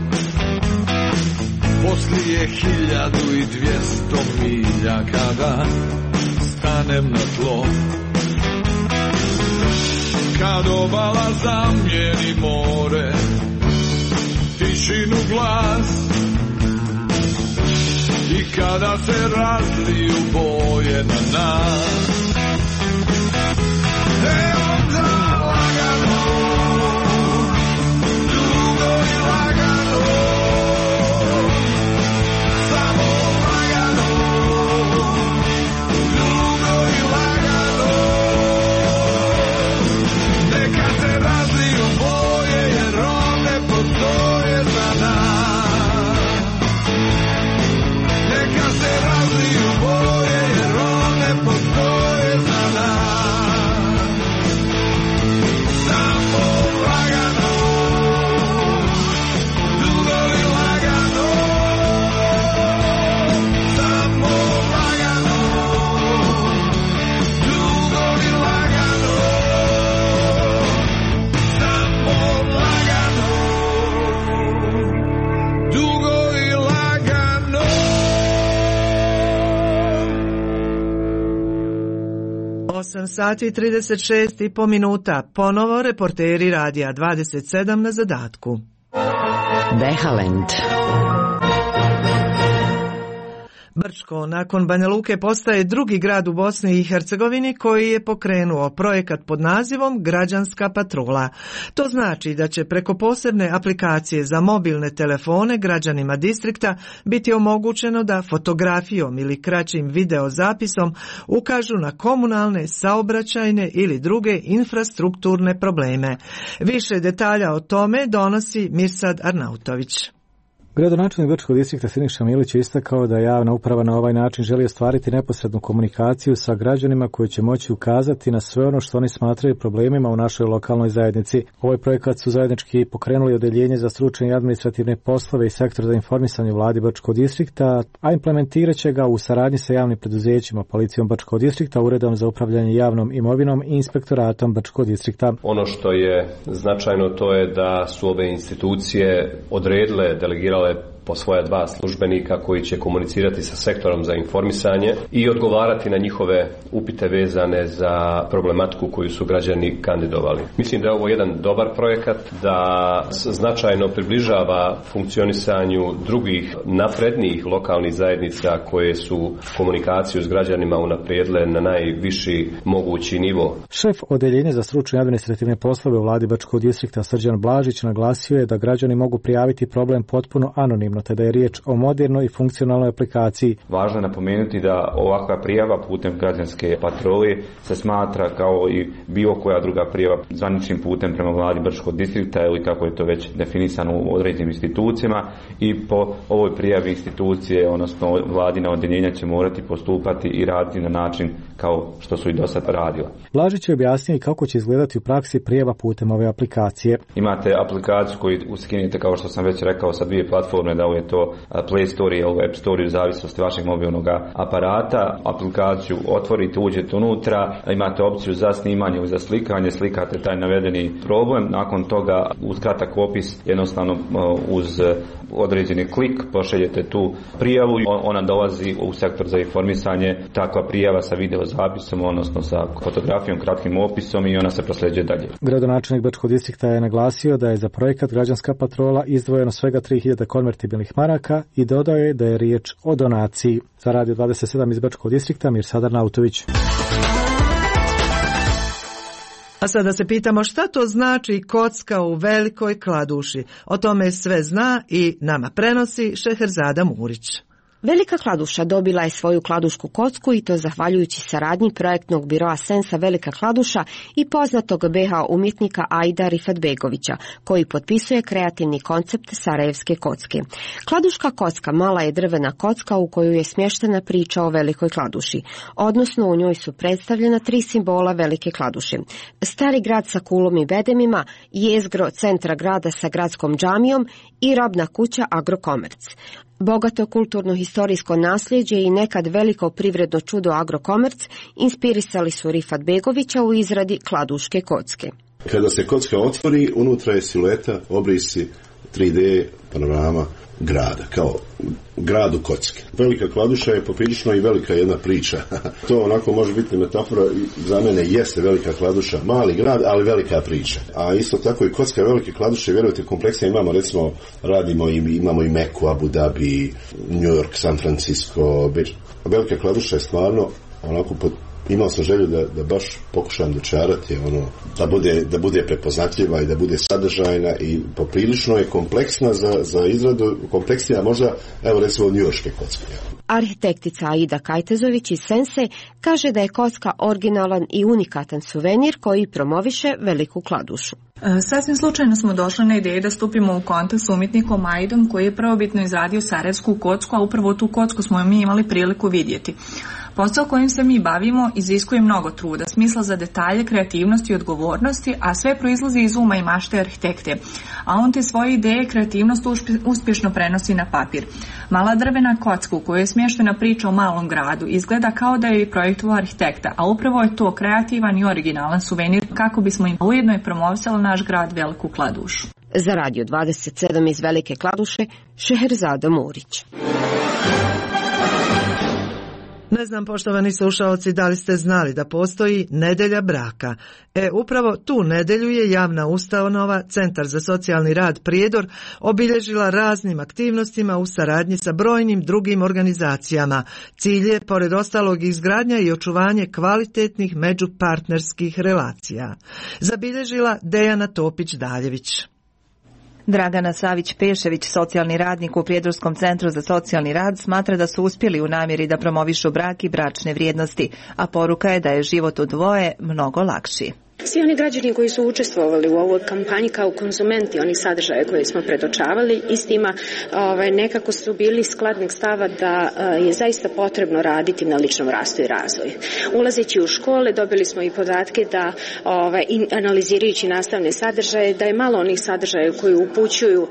Speaker 25: poslije 1200 milja kada stanem na tlo, kad obala zamijeni more, tišinu glas, kada se razliju boje na nas. Onda lagano, dugo i lagano, samo lagano, dugo i lagano, neka se razliju boje jer one postoje za nas. Neka se razliju boje jer one postoje za nas. Samo lagano, dugo i lagano, samo lagano, dugo i lagano, samo lagano, dugo i lagano.
Speaker 1: 8 sati i 36,5 minuta. Ponovo reporteri Radija 27 na zadatku.
Speaker 3: Behalend.
Speaker 1: Brčko nakon Banja Luke postaje drugi grad u Bosni i Hercegovini koji je pokrenuo projekat pod nazivom Građanska patrola. To znači da će preko posebne aplikacije za mobilne telefone građanima distrikta biti omogućeno da fotografijom ili kraćim videozapisom ukažu na komunalne, saobraćajne ili druge infrastrukturne probleme. Više detalja o tome donosi Mirsad Arnautović.
Speaker 7: Gradonačelnik Brčkog distrikta Siniša Milić je istakao da javna uprava na ovaj način želi ostvariti neposrednu komunikaciju sa građanima koji će moći ukazati na sve ono što oni smatraju problemima u našoj lokalnoj zajednici. Ovaj projekat su zajednički pokrenuli Odeljenje za stručne i administrativne poslove i Sektor za informisanje u vladi Brčkog distrikta, a implementirat će ga u saradnji sa javnim preduzećima, policijom Brčkog distrikta, Uredom za upravljanje javnom imovinom i Inspektoratom Brčkog distrikta.
Speaker 9: Ono što je značajno to je da su ove institucije odredile, delegirale po svoja dva službenika koji će komunicirati sa sektorom za informisanje i odgovarati na njihove upite vezane za problematiku koju su građani kandidovali. Mislim da je ovo jedan dobar projekat, da značajno približava funkcionisanju drugih naprednijih lokalnih zajednica koje su komunikaciju s građanima unaprijedile na najviši mogući nivo.
Speaker 7: Šef Odeljenja za stručne i administrativne poslove u vladi Brčkog distrikta Srđan Blažić naglasio je da građani mogu prijaviti problem potpuno anonimno, te da je riječ o modernoj i funkcionalnoj aplikaciji.
Speaker 10: Važno je napomenuti da ovakva prijava putem građanske patrole se smatra kao i bilo koja druga prijava zvaničnim putem prema vladi Brčkog distrikta ili kako je to već definisano u određenim institucijama, i po ovoj prijavi institucije, odnosno vladina odeljenja će morati postupati i raditi na način kao što su i do sad radila.
Speaker 7: Blažić je objasnio kako će izgledati u praksi prijava putem ove aplikacije.
Speaker 10: Imate aplikaciju koju skinete, kao što sam već rekao, sa dvije platforme, da je to Play Store ili App Store u zavisnosti vašeg mobilnog aparata. Aplikaciju otvorite, uđete unutra, imate opciju za snimanje ili za slikanje, slikate taj navedeni problem, nakon toga uz kratak opis jednostavno uz određeni klik pošaljete tu prijavu, ona dolazi u sektor za informisanje, takva prijava sa videozapisom, odnosno sa fotografijom, kratkim opisom, i ona se prosljeđuje dalje.
Speaker 7: Gradonačelnik Brčkog distrikta je naglasio da je za projekat Građanska patrola izdvojeno svega 3000 konvertibilnih maraka i dodao je da je riječ o donaciji. Za Radio 27 iz Brčkog distrikta Mirsad Arnautović.
Speaker 1: A sada se pitamo šta to znači kocka u Velikoj Kladuši. O tome sve zna i nama prenosi Šeherzada Murić.
Speaker 11: Velika Kladuša dobila je svoju kladušku kocku, i to zahvaljujući saradnji projektnog biroa Sensa Velika Kladuša i poznatog BH umjetnika Aida Rifetbegovića, koji potpisuje kreativni koncept sarajevske kocke. Kladuška kocka mala je drvena kocka u koju je smještena priča o Velikoj Kladuši, odnosno u njoj su predstavljena 3 simbola Velike Kladuše. Stari grad sa kulom i bedemima, jezgro centra grada sa gradskom džamijom i robna kuća Agrokomerc. Bogato kulturno-historijsko nasljeđe i nekad veliko privredno čudo Agrokomerc inspirisali su Rifetbegovića u izradi kladuške kocke.
Speaker 12: Kada se kocka otvori, unutra je silueta, obrisi 3D panorama grada, kao gradu kocke. Velika Kladuša je poprilično i velika jedna priča. To onako može biti metafora, za mene jeste Velika Kladuša, mali grad, ali velika priča. A isto tako i kocka Velike Kladuše, vjerujte, kompleksne imamo, recimo, imamo i Meku, Abu Dhabi, New York, San Francisco, Beč. Velika Kladuša je stvarno onako imao sam želju da baš pokušam dočarati da bude prepoznatljiva i da bude sadržajna i poprilično je kompleksna za izradu, kompleksnija možda, evo recimo njujorške kocke.
Speaker 11: Arhitektica Aida Kajtezović iz Sense kaže da je kocka originalan i unikatan suvenir koji promoviše Veliku Kladušu.
Speaker 13: Sasvim slučajno smo došli na ideju da stupimo u kontakt s umjetnikom Aidom koji je prvobitno izradio sarajevsku kocku, a upravo tu kocku smo mi imali priliku vidjeti. Posao kojim se mi bavimo iziskuje mnogo truda, smisla za detalje, kreativnosti i odgovornosti, a sve proizlazi iz uma i mašte arhitekte. A on te svoje ideje i kreativnost uspješno prenosi na papir. Mala drvena kocka u kojoj je smještena priča o malom gradu izgleda kao da je i projektovao arhitekta, a upravo je to kreativan i originalan suvenir kako bismo im ujedno i promovisali naš grad Veliku Kladušu.
Speaker 11: Za Radio 27 iz Velike Kladuše, Šeherzada Murić.
Speaker 1: Ne znam, poštovani slušaoci, da li ste znali da postoji Nedelja braka. Upravo tu nedjelju je javna ustanova Centar za socijalni rad Prijedor obilježila raznim aktivnostima u saradnji sa brojnim drugim organizacijama. Cilj je, pored ostalog, izgradnja i očuvanje kvalitetnih međupartnerskih relacija. Zabilježila Dejana Topić-Daljević.
Speaker 15: Dragana Savić-Pešević, socijalni radnik u Prijedorskom centru za socijalni rad, smatra da su uspjeli u namjeri da promovišu brak i bračne vrijednosti, a poruka je da je život u dvoje mnogo lakši.
Speaker 16: Svi oni građani koji su učestvovali u ovoj kampanji kao konzumenti onih sadržaja koje smo predočavali, istima nekako su bili skladnog stava da je zaista potrebno raditi na ličnom rastu i razvoju. Ulazeći u škole dobili smo i podatke da analizirajući nastavne sadržaje da je malo onih sadržaja koji upućuju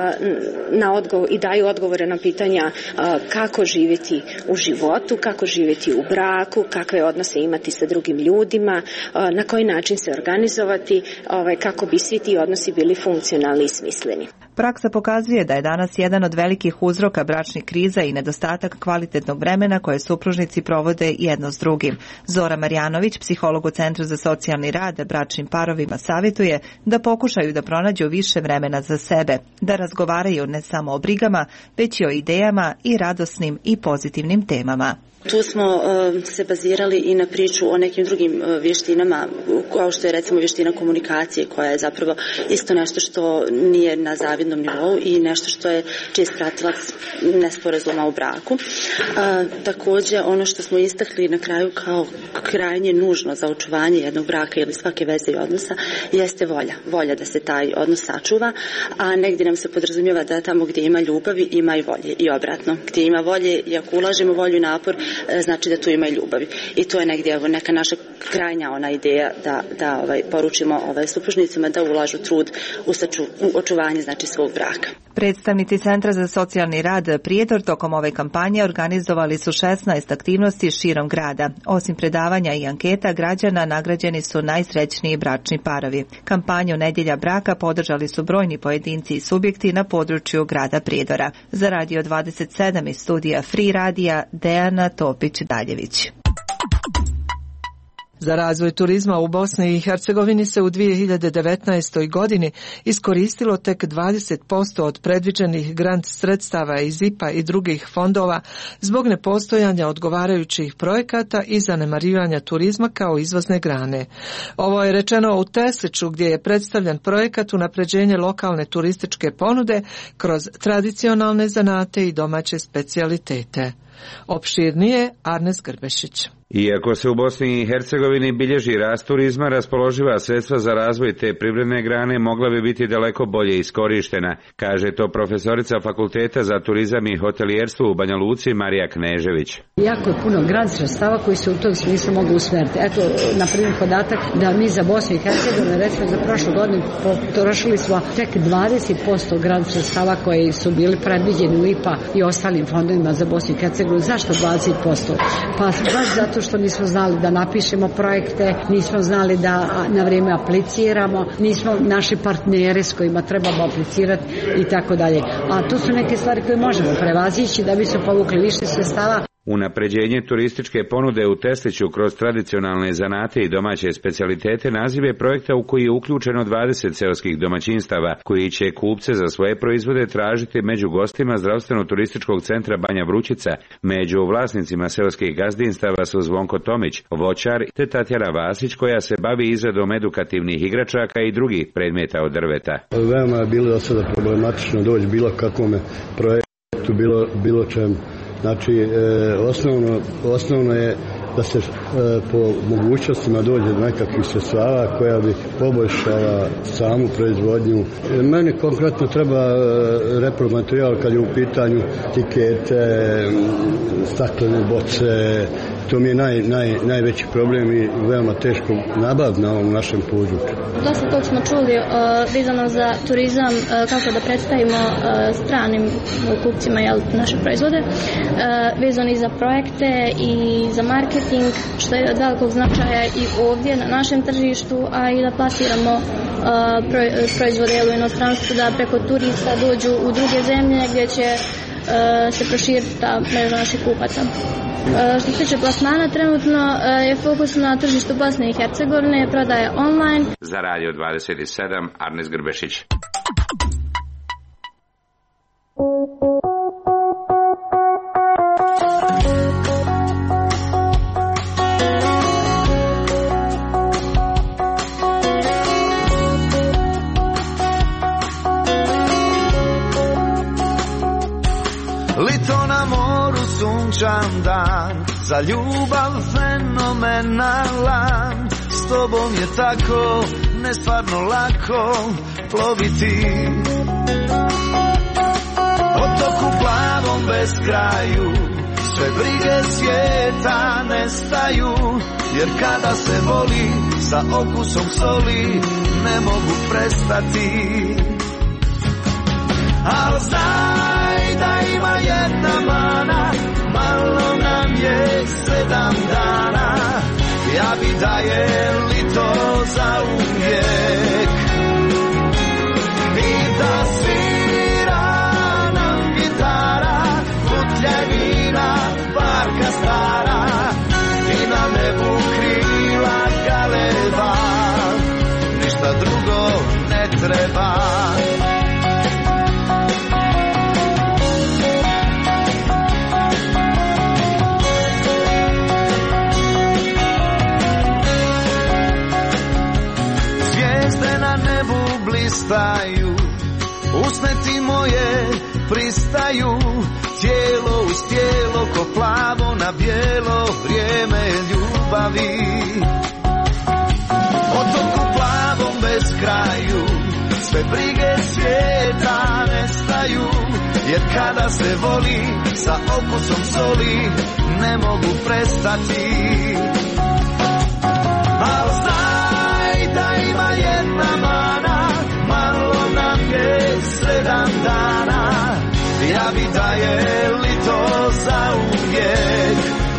Speaker 16: na odgovor i daju odgovore na pitanja kako živjeti u životu, kako živjeti u braku, kakve odnose imati sa drugim ljudima, na koji način se organizovati kako bi svi ti odnosi bili funkcionalni i smisleni.
Speaker 15: Praksa pokazuje da je danas jedan od velikih uzroka bračnih kriza i nedostatak kvalitetnog vremena koje supružnici provode jedno s drugim. Zora Marjanović, psiholog u Centru za socijalni rad, bračnim parovima savjetuje da pokušaju da pronađu više vremena za sebe, da razgovaraju ne samo o brigama, već i o idejama i radosnim i pozitivnim temama.
Speaker 17: Tu smo se bazirali i na priču o nekim drugim vještinama, kao što je recimo vještina komunikacije, koja je zapravo isto nešto što nije na zavidnom nivou i nešto što je čest pratilac nesporazuma u braku. Također ono što smo istakli na kraju kao krajnje nužno za očuvanje jednog braka ili svake veze i odnosa jeste volja da se taj odnos sačuva, a negdje nam se podrazumijeva da tamo gdje ima ljubavi ima i volje i obratno. Gdje ima volje i ako ulažemo volju i napor, znači da tu ima i ljubavi. I to je negdje neka naša krajnja ideja da poručimo supružnicima da ulažu trud u očuvanje znači svog braka.
Speaker 15: Predstavnici Centra za socijalni rad Prijedor tokom ove kampanje organizovali su 16 aktivnosti širom grada. Osim predavanja i anketa građana, nagrađeni su najsrećniji bračni parovi. Kampanju Nedjelja braka podržali su brojni pojedinci i subjekti na području grada Prijedora. Za Radio 27 iz studija Free radija, Dejana Topić-Daljević.
Speaker 1: Za razvoj turizma u Bosni i Hercegovini se u 2019. godini iskoristilo tek 20% od predviđenih grant sredstava iz IPA i drugih fondova zbog nepostojanja odgovarajućih projekata i zanemarivanja turizma kao izvozne grane. Ovo je rečeno u Tesliću gdje je predstavljen projekat unapređenje lokalne turističke ponude kroz tradicionalne zanate i domaće specijalitete. Opširnije Arnes Grbešić.
Speaker 26: Iako se u Bosni i Hercegovini bilježi rast turizma, raspoloživa sredstva za razvoj te privredne grane mogla bi biti daleko bolje iskorištena, kaže to profesorica Fakulteta za turizam i hotelijerstvo u Banja Luci Marija Knežević.
Speaker 27: Jako je puno grant sredstava koji se u tom smislu mogu usmjeriti. Eto, na primjer, podatak da mi za Bosnu i Hercegovinu, recimo za prošlu godinu, potrošili smo tek 20% grant sredstava koji su bili predviđeni u IPA i ostalim fondovima za Bosnu i Hercegovinu. Zašto 20%? Pa baš zato zato što nismo znali da napišemo projekte, nismo znali da na vrijeme apliciramo, nismo naši partnere s kojima trebamo aplicirati i tako dalje. A to su neke stvari koje možemo prevazići da bi se povukli više sredstava.
Speaker 26: Unapređenje turističke ponude u Tesliću kroz tradicionalne zanate i domaće specijalitete naziv je projekta u koji je uključeno 20 seoskih domaćinstava, koji će kupce za svoje proizvode tražiti među gostima zdravstveno-turističkog centra Banja Vrućica. Među vlasnicima seoskih gazdinstava su Zvonko Tomić, voćar, te Tatjana Vasić, koja se bavi izradom edukativnih igračaka i drugih predmeta od drveta.
Speaker 14: Veoma je bilo do sada problematično doći bilo kakvome projektu, bilo čemu. Znači, osnovno je da se po mogućnostima dođe do nekakvih sredstava koja bi poboljšala samu proizvodnju. Meni konkretno treba repromaterijal kad je u pitanju tikete, staklene boce. To mi je najveći problem i veoma teško nabaviti na ovom našem području.
Speaker 18: Dosta tog smo čuli vezano za turizam, kako da predstavimo stranim kupcima naše proizvode, vezano i za projekte i za marketing, što je od velikog značaja i ovdje na našem tržištu, a i da plasiramo proizvode u inostranstvu, da preko turista dođu u druge zemlje gdje će se proširiti ta mreža naših kupaca. Što se tiče plasmana, trenutno je fokus na tržištu Bosne i Hercegovine, prodaje online.
Speaker 26: Za Radio 27, Arnes Grbešić.
Speaker 19: Lito na moru, sunčan dan, za ljubav fenomenalan. S tobom je tako nestvarno lako ploviti. Otoku plavom bez kraju, sve brige svijeta nestaju. Jer kada se voli sa okusom soli, ne mogu prestati. Al znaj da ima jedna mana, malo nam je 7 dana. Ja bi da je li to za uvijek i da svira nam gitara, putljevina parka stara i na nebu krila galeba, ništa drugo ne treba. Blistaju, usne ti moje pristaju, tijelo uz tijelo ko plavo na bijelo, vrijeme ljubavi. Otoku plavom bez kraju, sve brige svijeta nestaju, jer kada se voli sa okusom soli, ne mogu prestati. Al znaj da ima jedna mana, malo nam je 7 dana. Ja bi da je li to za uvijek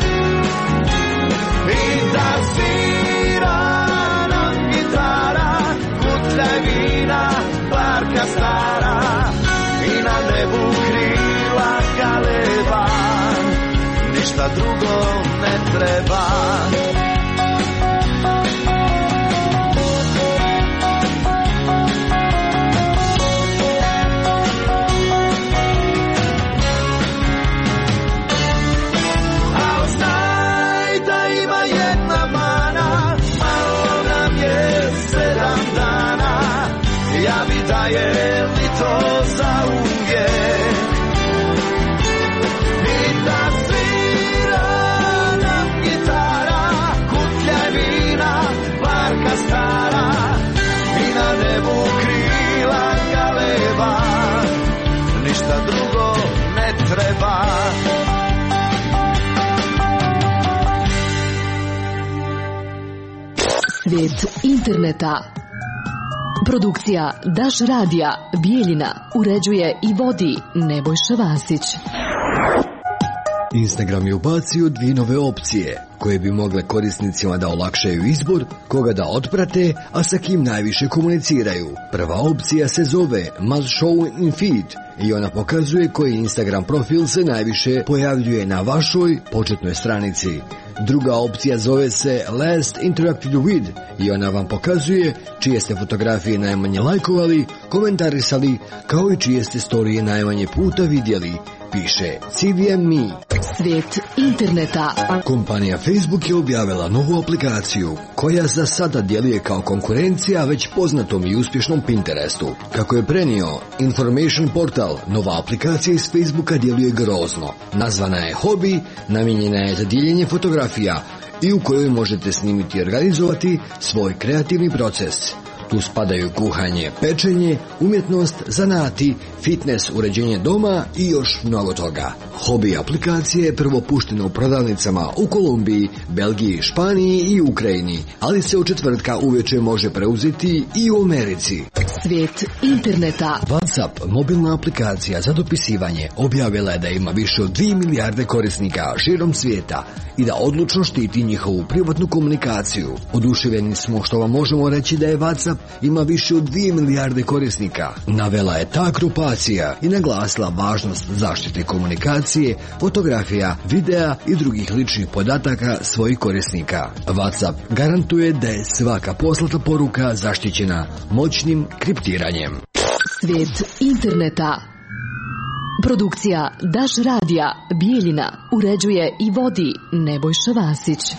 Speaker 19: i da svira nam gitara, putljevina parka stara i na nebu krila galeba, ništa drugo ne treba. Da je li to za uvijek i da svira nam gitara, kutljevina parka stara i na nebu krila galeba, ništa drugo ne treba.
Speaker 20: Svijet interneta. Produkcija Daš radija Bijeljina, uređuje i vodi Nebojša Vasić.
Speaker 4: Instagram je ubacio 2 nove opcije koje bi mogle korisnicima da olakšaju izbor, koga da otprate, a sa kim najviše komuniciraju. Prva opcija se zove Must Show in Feed i ona pokazuje koji Instagram profil se najviše pojavljuje na vašoj početnoj stranici. Druga opcija zove se Last Interacted With i ona vam pokazuje čije ste fotografije najmanje lajkovali, komentarisali, kao i čije ste storije najmanje puta vidjeli, piše CVM.me.
Speaker 20: Svijet interneta.
Speaker 4: Kompanija Facebook je objavila novu aplikaciju koja za sada djeluje kao konkurencija već poznatom i uspješnom Pinterestu. Kako je prenio Information Portal, nova aplikacija iz Facebooka djeluje grozno. Nazvana je Hobby, namijenjena je za dijeljenje fotografija i u kojoj možete snimiti i organizovati svoj kreativni proces. Tu spadaju kuhanje, pečenje, umjetnost, zanati, fitness, uređenje doma i još mnogo toga. Hobby aplikacija je prvo puštena u prodavnicama u Kolumbiji, Belgiji, Španiji i Ukrajini, ali se od četvrtka uveče može preuzeti i u Americi.
Speaker 20: Svijet interneta.
Speaker 4: WhatsApp, mobilna aplikacija za dopisivanje, objavila je da ima više od 2 milijarde korisnika širom svijeta i da odlučno štiti njihovu privatnu komunikaciju. Oduševljeni smo što vam možemo reći da je WhatsApp ima više od 2 milijarde korisnika. Navela je ta grupacija i naglasila važnost zaštite komunikacije, fotografija, videa i drugih ličnih podataka svojih korisnika. WhatsApp garantuje da je svaka poslata poruka zaštićena moćnim kriptiranjem.
Speaker 20: Svijet interneta. Produkcija Daš radija Bijeljina uređuje i vodi Nebojša Vasić.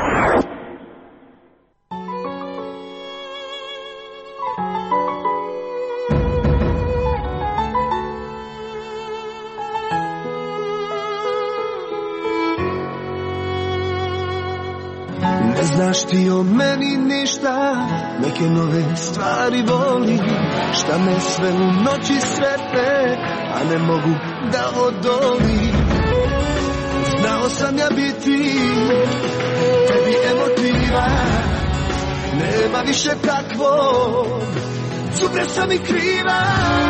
Speaker 19: Ne znaš ti o meni ništa, neke nove stvari volim, šta me sve u noći svepe, a ne mogu da odolim. Znao sam ja biti tebi emotiva, nema više takvog, sutra sam i kriva.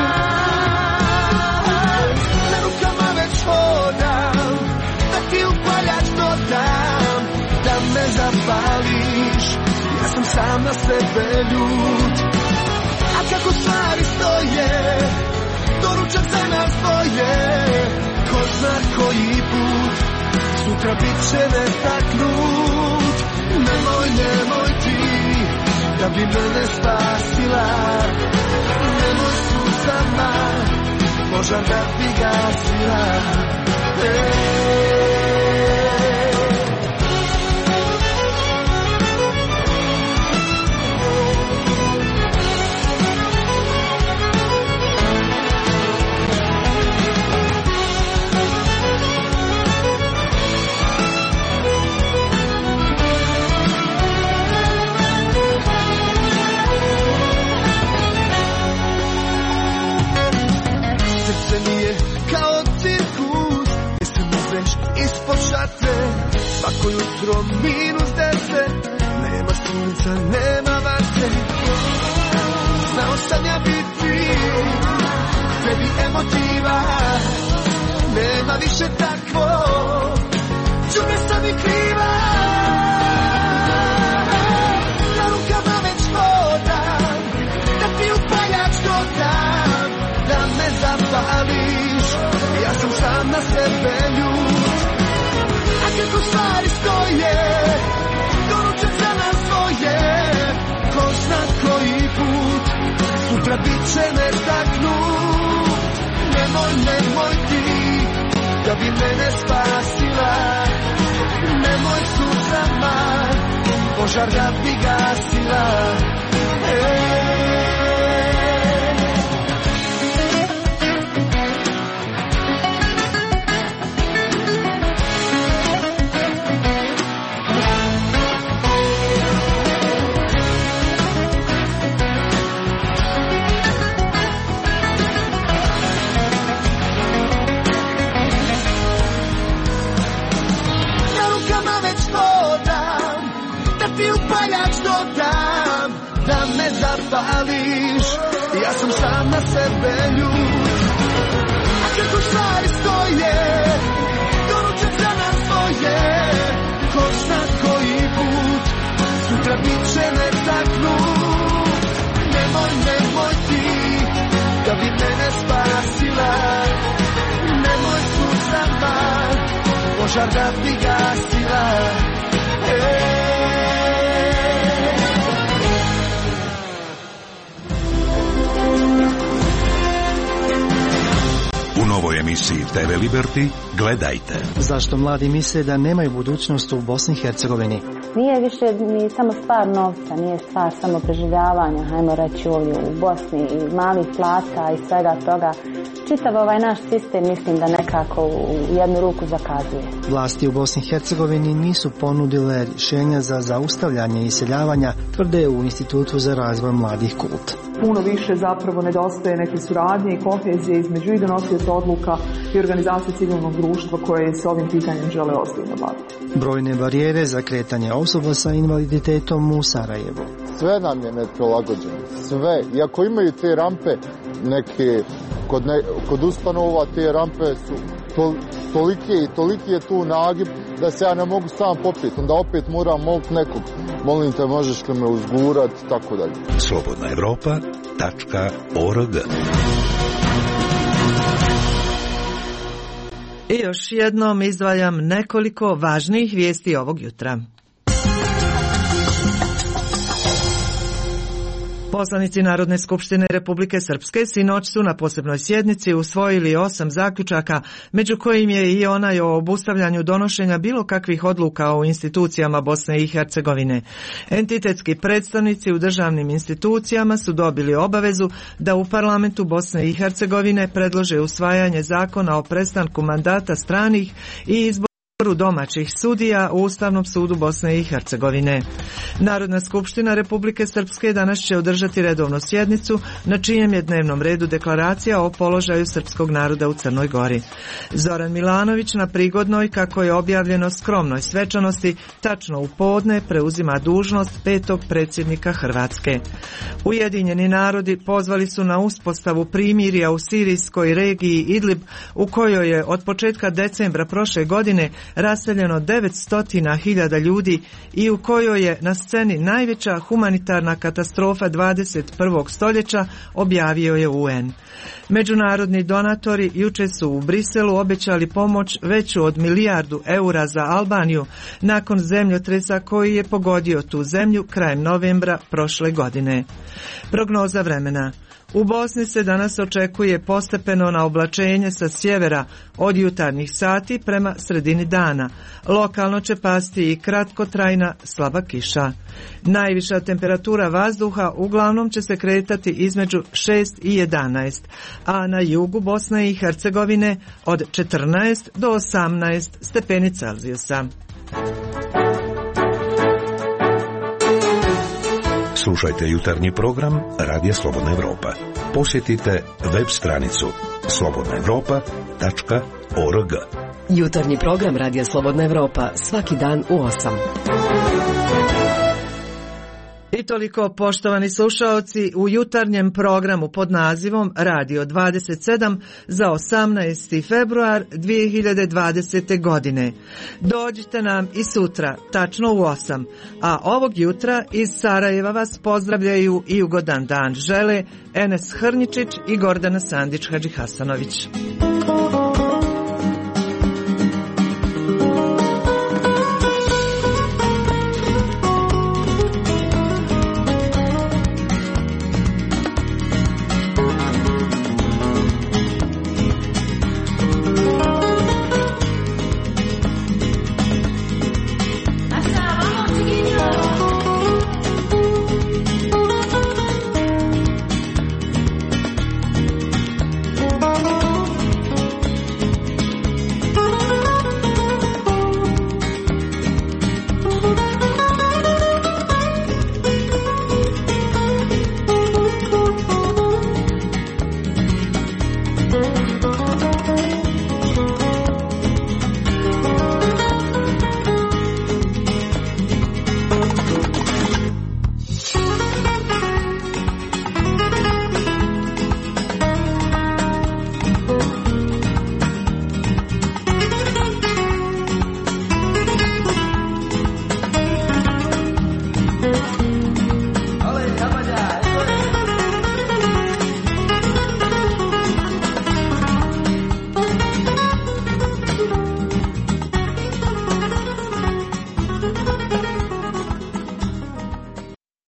Speaker 19: Na rukama već hodam, da ti upaljač dodam, da me zapališ, ja sam sam na sebe ljud. A kako stvari stoje, doručak za nas dvoje, ko zna koji put, sutra bit će netaknut. Nemoj ti, da bi mene spasila, nemoj suzama, požar da bi gasila. Svako jutro -10, nema sunca, nema vatre. Znao sam ja biti tebi emotiva, nema više takvo, čume sam i kriva. Na rukama već hodam, da ti upaljač dodam, da me zapališ, ja sam sam na sebe ljud. Kako stvari stoje, doručak za nas dvoje, ko zna koji put, sutra bit će netaknut. Nemoj ti, da bi mene spasila, nemoj suzama, požar da bi gasila. Zapališ, ja sam sam na sebe ljud. A kako stvari stoje, doručak ko zna koji put sutra bit će netaknut. Nemoj ti da bi mene spasila, nemoj suzama požar da bi gasila.
Speaker 2: U novoj emisiji TV Liberty gledajte.
Speaker 5: Zašto mladi misle da nemaju budućnost u Bosni i Hercegovini?
Speaker 6: Nije više ni samo stvar novca, nije stvar samo preživljavanja, hajmo reći ovdje u Bosni, i malih plata i svega toga. Čitav ovaj naš sistem mislim da nekako u jednu ruku zakazuje.
Speaker 5: Vlasti u Bosni i Hercegovini nisu ponudile rješenja za zaustavljanje iseljavanja, tvrde u Institutu za razvoj mladih KULT.
Speaker 8: Puno više zapravo nedostaje neke suradnje i kohezije između i donosioca odluka i organizacije civilnog društva koje se ovim pitanjem žele ozbiljno baviti.
Speaker 5: Brojne barijere za kretanje osoba sa invaliditetom u Sarajevu.
Speaker 21: Sve nam je neprilagođeno, sve. Iako imaju te rampe neke, kod ustanova te rampe su toliki je tu nagib da se ja ne mogu sam popiti. Onda opet moram moliti nekog. Molim te, možeš li me uzgurati, tako dalje.
Speaker 2: slobodnaevropa.org.
Speaker 1: I još jednom izdvajam nekoliko važnijih vijesti ovog jutra. Poslanici Narodne skupštine Republike Srpske sinoć su na posebnoj sjednici usvojili 8 zaključaka, među kojim je i onaj o obustavljanju donošenja bilo kakvih odluka u institucijama Bosne i Hercegovine. Entitetski predstavnici u državnim institucijama su dobili obavezu da u parlamentu Bosne i Hercegovine predlože usvajanje zakona o prestanku mandata stranih i izboru domaćih sudija u Ustavnom sudu Bosne i Hercegovine. Narodna skupština Republike Srpske danas će održati redovnu sjednicu na čijem je dnevnom redu deklaracija o položaju srpskog naroda u Crnoj Gori. Zoran Milanović na prigodnoj, kako je objavljeno, skromnoj svečanosti tačno u podne preuzima dužnost 5. predsjednika Hrvatske. Ujedinjeni narodi pozvali su na uspostavu primirja u sirijskoj regiji Idlib, u kojoj je od početka decembra prošle godine raseljeno 900.000 ljudi i u kojoj je na sceni najveća humanitarna katastrofa 21. stoljeća, objavio je UN. Međunarodni donatori jučer su u Briselu obećali pomoć veću od 1 milijardu eura za Albaniju nakon zemljotresa koji je pogodio tu zemlju krajem novembra prošle godine. Prognoza vremena. U Bosni se danas očekuje postepeno naoblačenje sa sjevera od jutarnjih sati prema sredini dana. Lokalno će pasti i kratkotrajna slaba kiša. Najviša temperatura vazduha uglavnom će se kretati između 6 i 11, a na jugu Bosne i Hercegovine od 14 do 18 stepeni Celzijusa.
Speaker 2: Slušajte jutarnji program Radija Slobodna Evropa. Posjetite web stranicu slobodnaevropa.org.
Speaker 20: Jutarnji program Radija Slobodna Evropa svaki dan u 8.
Speaker 1: I toliko, poštovani slušaoci, u jutarnjem programu pod nazivom Radio 27 za 18. februar 2020. godine. Dođite nam i sutra, tačno u 8, a ovog jutra iz Sarajeva vas pozdravljaju i ugodan dan žele Enes Hrničić i Gordana Sandić Hadžihasanović.